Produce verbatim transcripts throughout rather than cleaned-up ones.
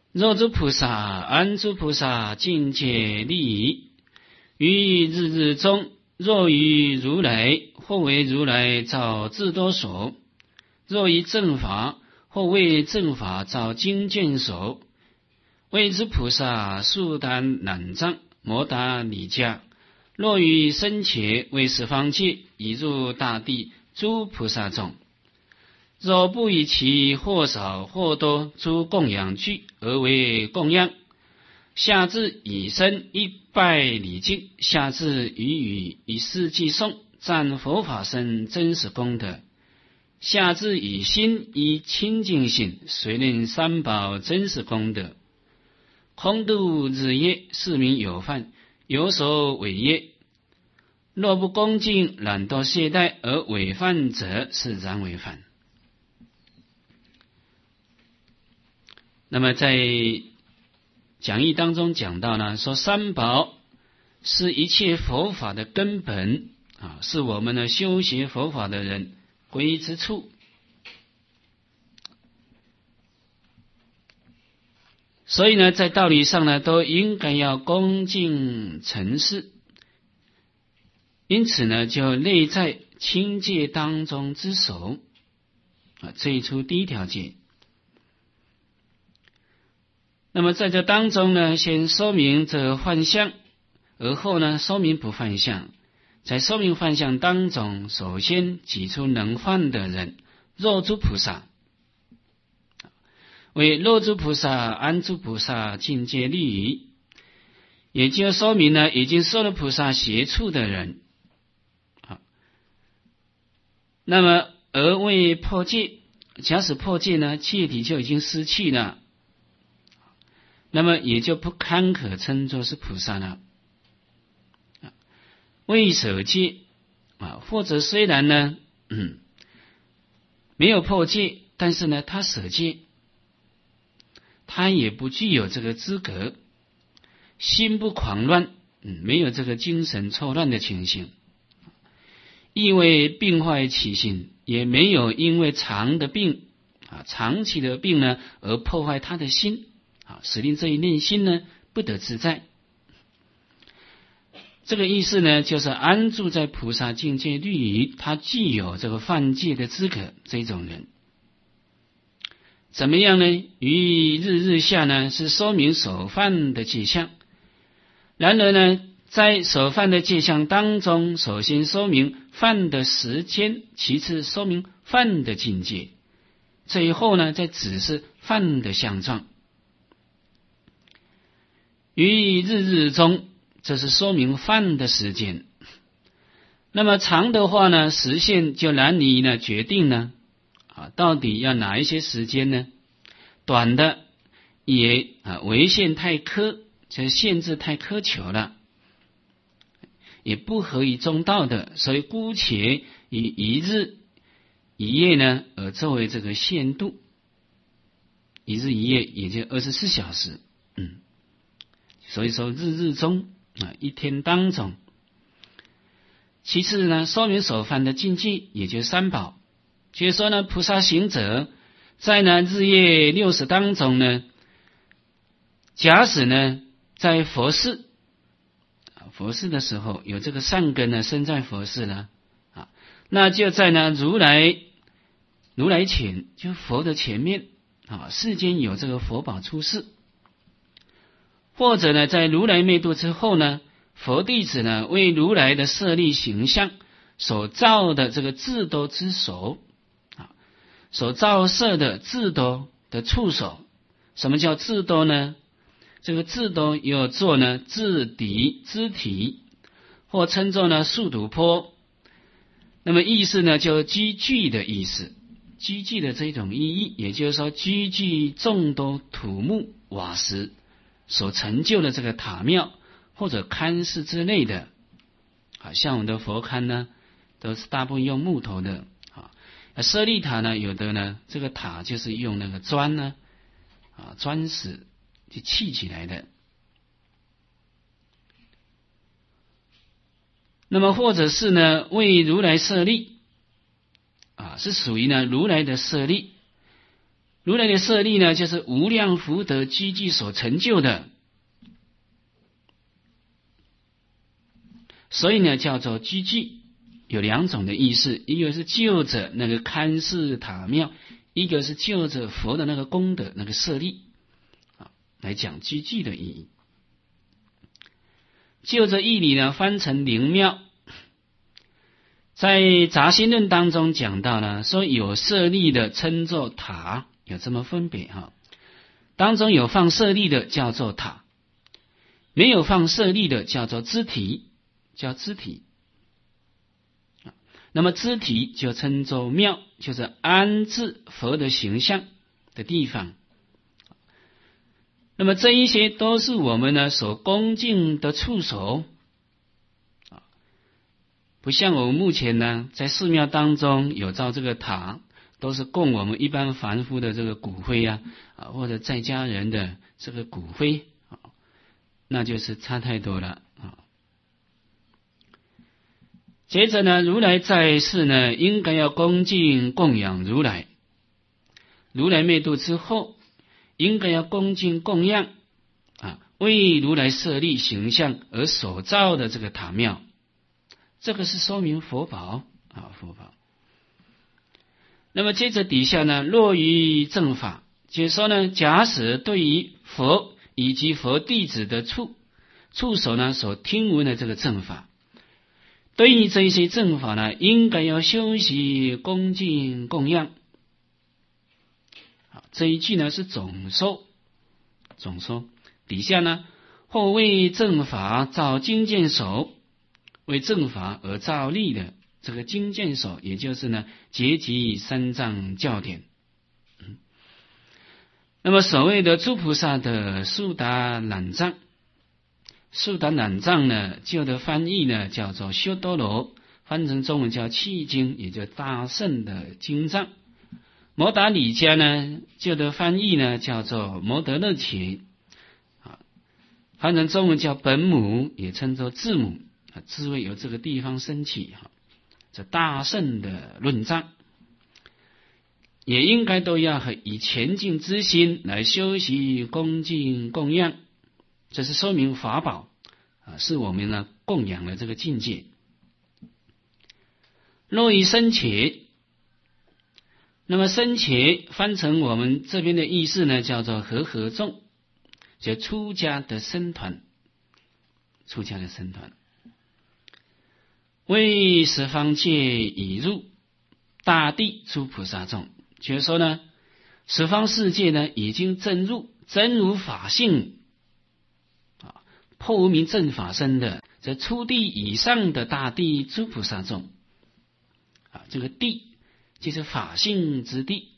若诸菩萨、安诸菩萨境界利益，于日日中，若于如来，或为如来造智多所；若于正法，或为正法造精见所。为之菩萨速担难障，摩达离迦。若于生前为十方界，已入大地诸菩萨众。若不以其或少或多诸供养具而为供养，下至以身一拜礼敬，下至语语以事偈颂赞佛法身真实功德，下至以心以清净心随念三宝真实功德，空度日夜，是名有犯，有所违业。若不恭敬懒惰懈怠而违犯者，是然违犯。那么在讲义当中讲到呢，说三宝是一切佛法的根本啊，是我们的修学佛法的人归之处。所以呢，在道理上呢，都应该要恭敬承事。因此呢，就内在清戒当中之首啊，这一出第一条戒。那么在这当中呢，先说明这幻象，而后呢说明不幻象。在说明幻象当中，首先举出能幻的人，若诸菩萨，为若诸菩萨、安诸菩萨境界利益，也就说明呢，已经受了菩萨协处的人。那么而为破戒，假使破戒呢，戒体就已经失去了，那么也就不堪可称作是菩萨了。为舍戒啊，或者虽然呢，嗯，没有破戒，但是呢，他舍戒，他也不具有这个资格，心不狂乱，嗯，没有这个精神错乱的情形，亦为病坏起心，也没有因为长的病啊，长期的病呢而破坏他的心啊，使令这一念心呢不得自在。这个意思呢，就是安住在菩萨境界律仪，他具有这个犯戒的资格，这种人怎么样呢？于日日下呢，是说明守犯的戒相。然而呢，在守犯的戒相当中，首先说明犯的时间，其次说明犯的境界，最后呢，再指示犯的相状。于日日中，这是说明犯的时间。那么长的话呢，时限就难以呢决定呢，啊，到底要哪一些时间呢？短的也啊违限太苛，这限制太苛求了，也不合于中道的，所以姑且以一日一夜呢，而作为这个限度，一日一夜也就二十四小时，嗯，所以说日日中啊，一天当中。其次呢，说明守犯的禁忌，也就是三宝。就是说呢，菩萨行者在呢日夜六时当中呢，假使呢在佛事佛事的时候有这个善根呢生在佛事呢啊，那就在呢如来如来前，就佛的前面啊，世间有这个佛宝出世，或者呢在如来灭度之后呢，佛弟子呢为如来的舍利形象所造的这个智多之手啊，所造设的智多的触手。什么叫智多呢？这个智多又作呢智敌肢体，或称作呢速度波。那么意思呢就积聚的意思，积聚的这种意义，也就是说积聚众多土木瓦石所成就的这个塔庙或者龛室之类的啊，像我们的佛龛呢都是大部分用木头的啊，舍利塔呢有的呢这个塔就是用那个砖呢啊砖石去砌起来的。那么或者是呢为如来舍利啊，是属于呢如来的舍利。 如来的舍利呢，就是无量福德积聚所成就的，所以呢叫做积聚。有两种的意思，一个是就着那个看寺塔庙，一个是就着佛的那个功德那个舍利啊来讲积聚的意义。就着义理呢翻成灵庙，在杂心论当中讲到呢，说有舍利的称作塔，有这么分别哈。当中有放舍利的叫做塔，没有放舍利的叫做支体，叫支体。那么支体就称作庙，就是安置佛的形象的地方。那么这一些都是我们呢所恭敬的处所，不像我们目前呢在寺庙当中有造这个塔，都是供我们一般凡夫的这个骨灰啊，啊或者在家人的这个骨灰啊，那就是差太多了啊。接着呢，如来在世呢，应该要恭敬供养如来。如来灭度之后，应该要恭敬供养啊，为如来设立形象而所造的这个塔庙，这个是说明佛宝啊，佛宝。那么接着底下呢，落于正法，就是说呢，假使对于佛以及佛弟子的处处所呢所听闻的这个正法，对于这些正法呢，应该要修习恭敬供养。这一句呢是总说，总说底下呢，或为正法造经鉴所，为正法而造立的这个经鉴所，也就是呢结集三藏教典。嗯、那么所谓的诸菩萨的速达览藏，速达览藏呢，旧的翻译呢叫做修多罗，翻成中文叫契经，也就大圣的经藏。摩达里迦呢，旧的翻译呢叫做摩德勒伽，啊，翻成中文叫本母，也称作字母，啊，字位由这个地方升起哈。这大圣的论藏，也应该都要以前进之心来修习恭敬供养，这是说明法宝啊，是我们呢供养的这个境界。若以生且，那么生且翻成我们这边的意思呢，叫做和合众，就出家的僧团，出家的僧团，为十方界已入大地诸菩萨众，就是说呢，十方世界呢已经证入真如法性啊，破无明正法身的这初地以上的大地诸菩萨众啊，这个地就是法性之地。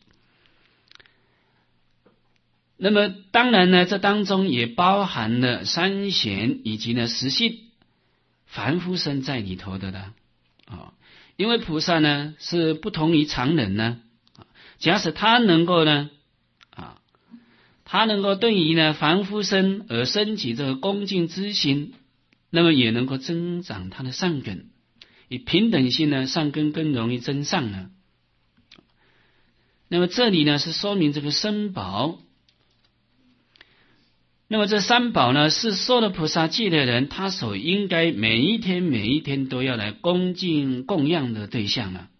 那么当然呢，这当中也包含了三贤以及呢实性凡夫身在里头的了啊。因为菩萨呢是不同于常人呢，假使他能够呢啊，他能够对于呢凡夫身而升起这个恭敬之心，那么也能够增长他的善根，以平等心呢善根更容易增上呢。那么这里呢是说明这个身宝，那么这三宝呢是受了菩萨戒的人，他所应该每一天每一天都要来恭敬供养的对象了。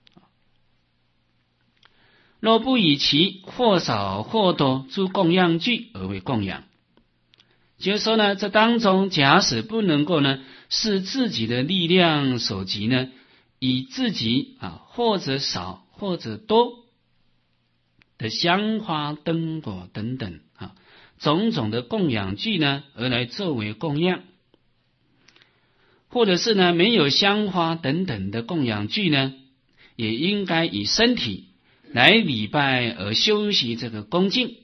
若不以其或少或多诸供养具而为供养，就是说呢，这当中假使不能够呢是自己的力量所及呢，以自己啊或者少或者多的香花灯果等等啊种种的供养具呢而来作为供养，或者是呢没有香花等等的供养具呢，也应该以身体来礼拜而修习这个恭敬。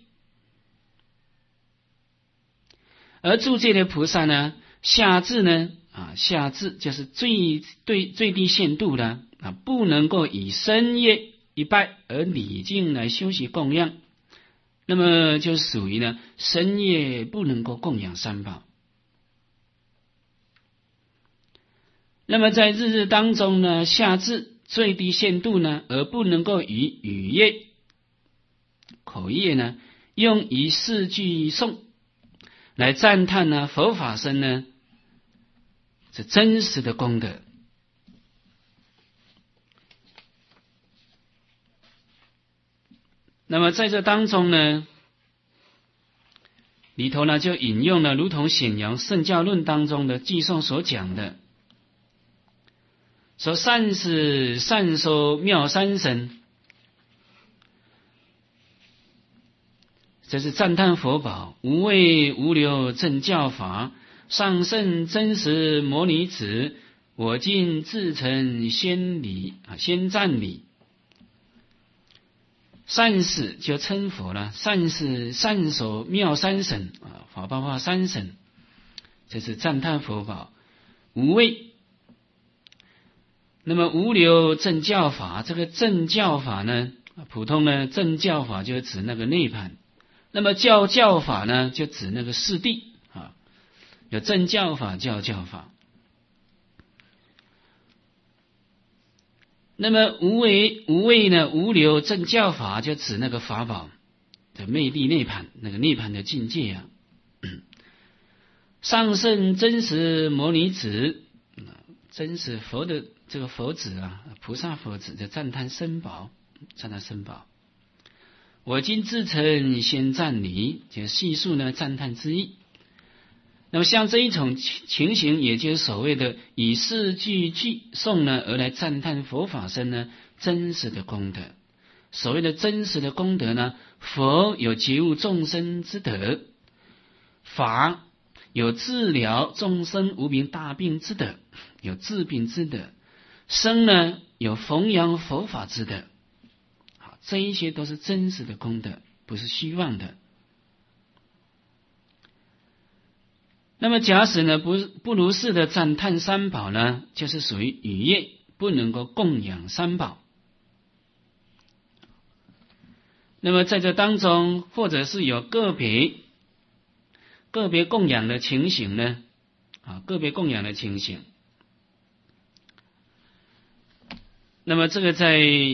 而住戒的菩萨呢，下至呢啊下至就是最对最低限度的啊，不能够以身业一拜而礼敬来修习供养，那么就属于呢身业不能够供养三宝。那么在日日当中呢，下至最低限度呢，而不能够以语业口业呢，用以四句颂来赞叹呢佛法僧呢这真实的功德。那么在这当中呢，里头呢就引用了如同显扬圣教论当中的偈颂所讲的，说善是善说妙三神，这是赞叹佛宝，无畏无留正教法，上圣真实摩尼子，我今自成先礼啊，先赞礼。善事就称佛了，善事善手妙三神啊，法报化三神，这是赞叹佛宝。无畏，那么无留正教法，这个正教法呢，普通呢正教法就指那个涅槃，那么教教法呢就指那个四谛啊，有正教法、教教法。那么无为无为呢？无留正教法就指那个法宝的昧地涅槃，那个涅槃的境界啊。上圣真实摩尼子，真实佛的这个佛子啊，菩萨佛子就赞叹僧宝，赞叹僧宝。我今自称先赞礼，就细数呢赞叹之意。那么像这一种情形，也就是所谓的以四句偈颂呢而来赞叹佛法僧呢真实的功德。所谓的真实的功德呢，佛有觉悟众生之德，法有治疗众生无病大病之德，有治病之德，僧呢有弘扬佛法之德。好，这一些都是真实的功德，不是虚妄的。那么假使呢不不如是的赞叹三宝呢，就是属于语业，不能够供养三宝。那么在这当中，或者是有个别个别供养的情形呢，啊，个别供养的情形。那么这个在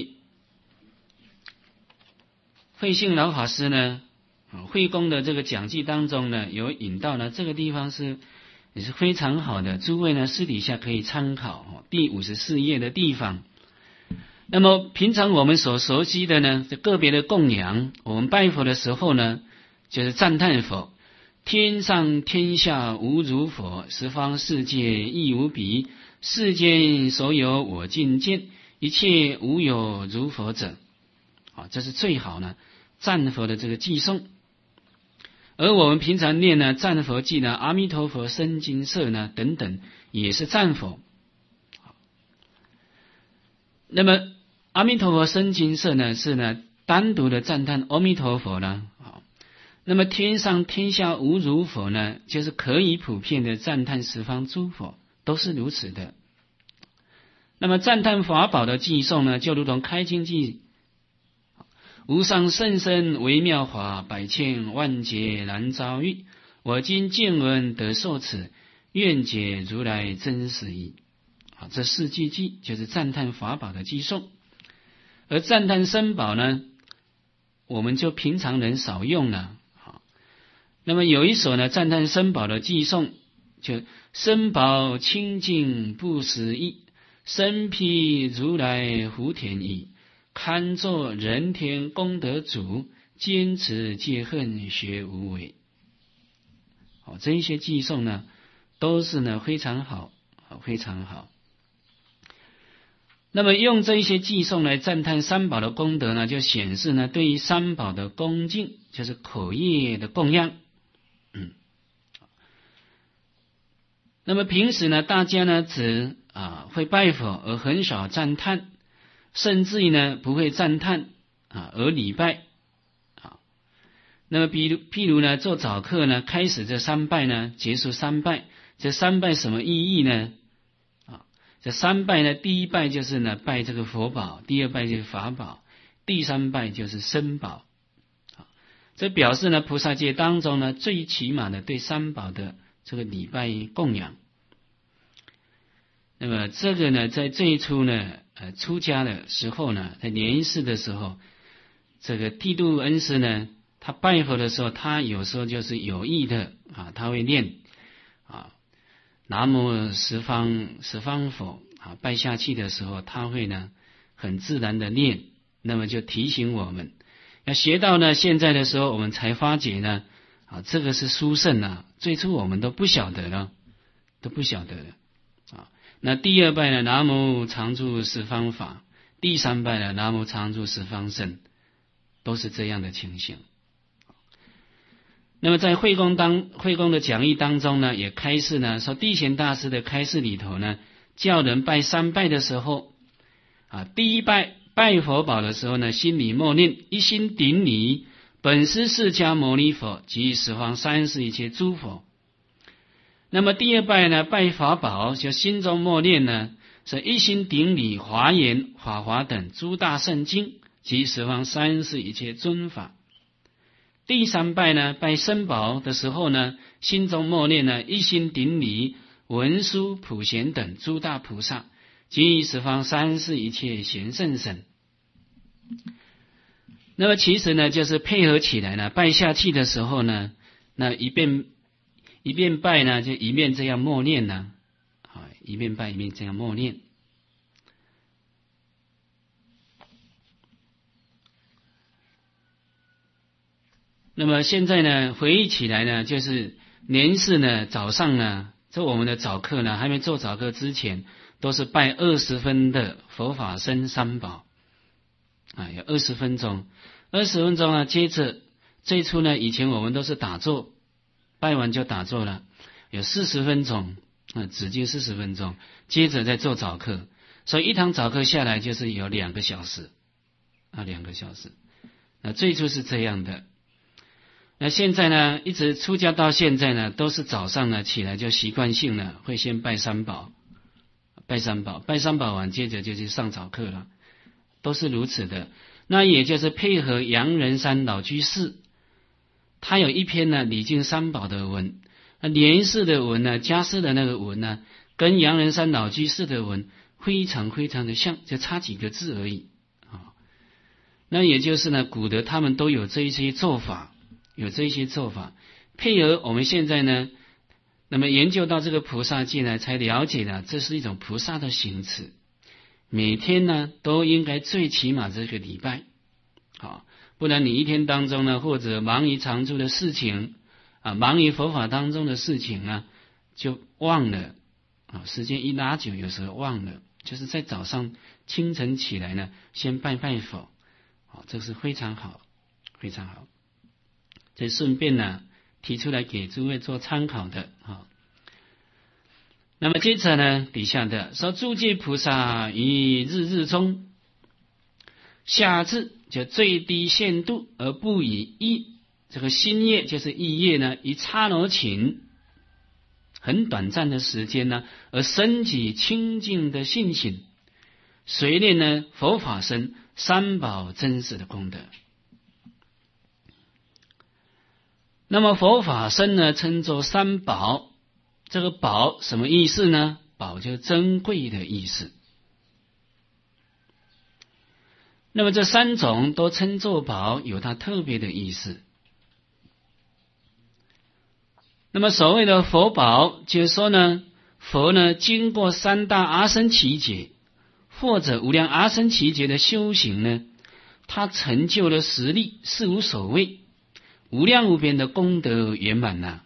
慧信老法师呢慧公的这个讲记当中呢，有引到呢，这个地方是也是非常好的，诸位呢私底下可以参考第五十四页的地方。那么平常我们所熟悉的呢，这个别的供养，我们拜佛的时候呢，就是赞叹佛，天上天下无如佛，十方世界亦无比，世间所有我尽见，一切无有如佛者。啊，这是最好呢赞佛的这个偈颂。而我们平常念呢赞佛偈呢，阿弥陀佛生金色呢等等，也是赞佛。那么阿弥陀佛生金色呢是呢单独的赞叹阿弥陀佛呢。那么天上天下无如佛呢，就是可以普遍的赞叹十方诸佛，都是如此的。那么赞叹法宝的偈颂呢，就如同开经偈，无上甚深微妙法，百千万劫难遭遇。我今见闻得受持，愿解如来真实义。啊，这四句偈就是赞叹法宝的偈颂。而赞叹僧宝呢，我们就平常人少用了。好，那么有一首呢赞叹僧宝的偈颂，就僧宝清净不思议，身披如来福田衣。堪作人天功德主，坚持戒恨学无为。好，这一些偈颂呢，都是呢非常好，非常好。那么用这一些偈颂来赞叹三宝的功德呢，就显示呢对于三宝的恭敬，就是口业的供养。嗯，那么平时呢，大家呢只啊会拜佛，而很少赞叹。甚至于呢不会赞叹啊而礼拜啊。那么比如譬如呢做早课呢，开始这三拜呢，结束三拜，这三拜什么意义呢？啊，这三拜呢，第一拜就是呢拜这个佛宝，第二拜就是法宝，第三拜就是僧宝。啊，这表示呢菩萨界当中呢最起码的对三宝的这个礼拜供养。那么这个呢在最初呢呃出家的时候呢，在年世的时候， 这个剃度恩师呢，他拜佛的时候，他有时候就是有意的啊，他会念啊南无十方十方佛啊，拜下去的时候，他会呢很自然的念，那么就提醒我们。要学到呢现在的时候，我们才发觉呢啊，这个是殊胜啊，最初我们都不晓得了，都不晓得了啊。那第二拜呢，南无常住十方法，第三拜呢，南无常住十方圣，都是这样的情形。那么在慧公当慧公的讲义当中呢，也开示呢说，地贤大师的开示里头呢，叫人拜三拜的时候啊，第一拜拜佛宝的时候呢，心里默念一心顶礼本师释迦牟尼佛及十方三世一切诸佛。那么第二拜呢，拜法宝就心中默念呢，是一心顶礼华严法华等诸大圣经及十方三世一切尊法。第三拜呢，拜僧宝的时候呢，心中默念呢，一心顶礼文殊普贤等诸大菩萨及十方三世一切贤圣神。那么其实呢，就是配合起来呢，拜下去的时候呢，那一遍一遍拜呢，就一面这样默念呢，啊，一面拜一面这样默念。那么现在呢，回忆起来呢，就是年四呢，早上呢，这我们的早课呢，还没做早课之前，都是拜二十分的佛法僧三宝，啊，有二十分钟，二十分钟啊。接着最初呢，以前我们都是打坐，拜完就打坐了，有四十分钟，啊，只接四十分钟，接着再做早课，所以一堂早课下来就是有两个小时，啊，两个小时。那最初是这样的。那现在呢，一直出家到现在呢，都是早上呢起来就习惯性呢会先拜三宝，拜三宝，拜三宝完，接着就去上早课了，都是如此的。那也就是配合杨仁山老居士，他有一篇呢礼敬三宝的文，那莲氏的文呢，家师的那个文呢，跟杨仁山老居士的文非常非常的像，就差几个字而已啊。那也就是呢，古德他们都有这一些做法。有这些做法，配合我们现在呢，那么研究到这个菩萨戒呢，才了解了这是一种菩萨的行持。每天呢，都应该最起码这个礼拜，好，不然你一天当中呢，或者忙于常住的事情啊，忙于佛法当中的事情啊，就忘了啊，时间一拉久，有时候忘了，就是在早上清晨起来呢，先拜拜佛，好，这是非常好，非常好。这顺便呢提出来给诸位做参考的啊。那么接着呢，底下的说诸界菩萨于日日中下至就最低限度，而不以一这个心业就是意业呢，以刹那顷很短暂的时间呢，而升起清净的信心，随念呢佛法僧三宝真实的功德。那么佛法僧呢，称作三宝。这个宝什么意思呢？宝就是珍贵的意思。那么这三种都称作宝，有它特别的意思。那么所谓的佛宝，就是说呢，佛呢经过三大阿僧祇劫或者无量阿僧祇劫的修行呢，他成就了实力，是无所谓。无量无边的功德圆满呐、啊，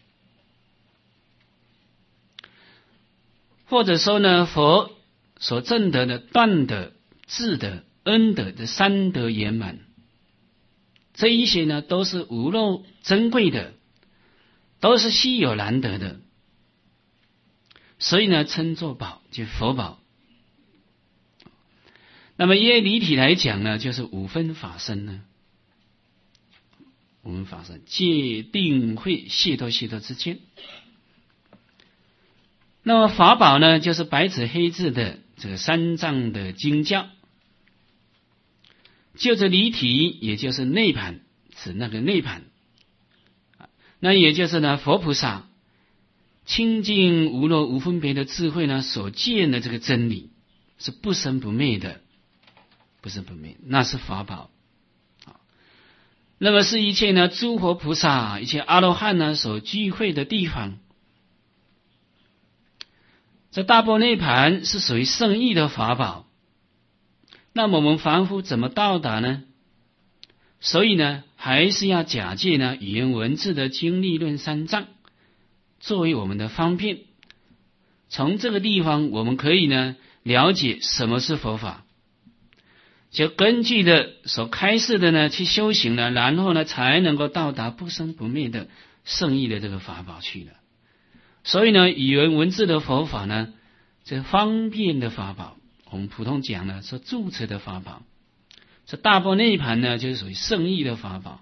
或者说呢，佛所证得的断德、智德、恩德的三德圆满，这一些呢都是无漏珍贵的，都是稀有难得的，所以呢称作宝，就佛宝。那么耶离体来讲呢，就是五分法身呢。我们法身戒定慧解脱解脱之间。那么法宝呢，就是白纸黑字的这个三藏的经教，就这离体，也就是内盘，指那个内盘，那也就是呢佛菩萨清净无漏无分别的智慧呢所见的这个真理，是不生不灭的，不生不灭，那是法宝。 那么是一切呢诸佛菩萨、一切阿罗汉呢所聚会的地方。这大般涅盘是属于圣意的法宝，那么我们凡夫怎么到达呢？所以呢，还是要假借呢语言文字的经历论三藏作为我们的方便。从这个地方，我们可以呢了解什么是佛法，就根据的所开示的呢去修行呢，然后呢才能够到达不生不灭的圣意的这个法宝去了。所以呢，语言文字的佛法呢，这方便的法宝，我们普通讲呢是住持的法宝。这大般涅盘呢，就是属于圣意的法宝。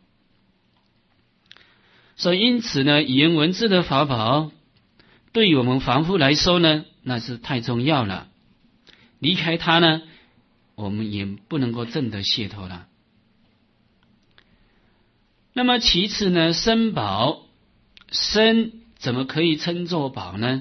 所以因此呢，语言文字的法宝对于我们凡夫来说呢，那是太重要了。离开它呢，我们也不能够证得解脱了。那么其次呢，身宝，身怎么可以称作宝呢？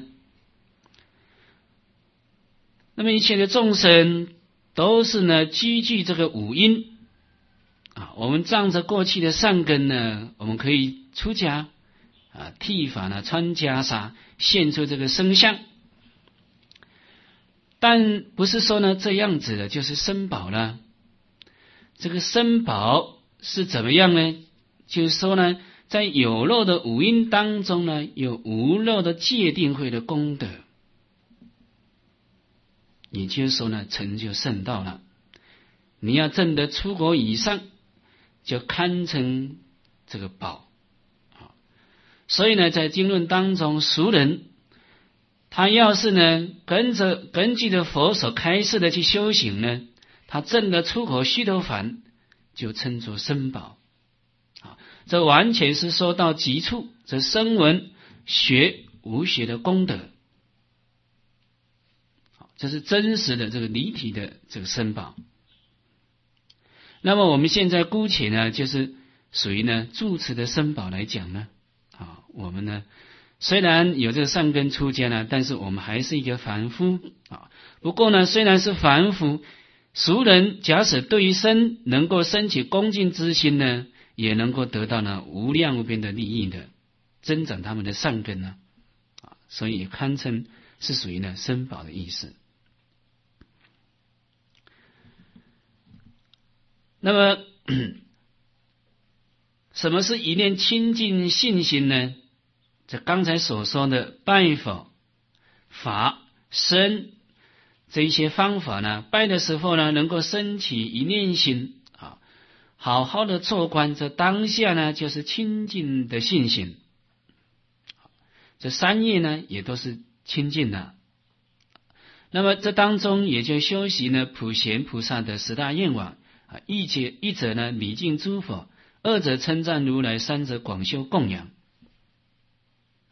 那么一切的众生都是呢积聚这个五阴啊，我们仗着过去的善根呢，我们可以出家啊，剃发呢，穿袈裟，现出这个身相。但不是说呢这样子的就是身宝了。这个身宝是怎么样呢？就是说呢，在有漏的五阴当中呢，有无漏的戒定慧的功德，也就是说呢，成就圣道了。你要证得出国以上，就堪称这个宝。所以呢，在经论当中，俗人他要是呢跟着根据着佛所开示的去修行呢，他证得出口须陀洹，就称作身宝。这完全是说到极处，这声闻学无学的功德，这是真实的这个离体的这个身宝。那么我们现在姑且呢，就是属于呢住持的身宝来讲呢，啊，我们呢虽然有这个善根出家呢，但是我们还是一个凡夫啊。不过呢，虽然是凡夫，俗人假使对于身能够升起恭敬之心呢，也能够得到呢无量无边的利益的，增长他们的善根呢，啊，所以堪称是属于呢身宝的意思。那么什么是一念清净信心呢？这刚才所说的拜佛、法、身这一些方法呢，拜的时候呢，能够升起一念心啊，好好的做观，这当下呢就是清净的信心。这三业呢也都是清净的。那么这当中也就修习呢普贤菩萨的十大愿望啊，一者一者呢礼敬诸佛，二者称赞如来，三者广修供养。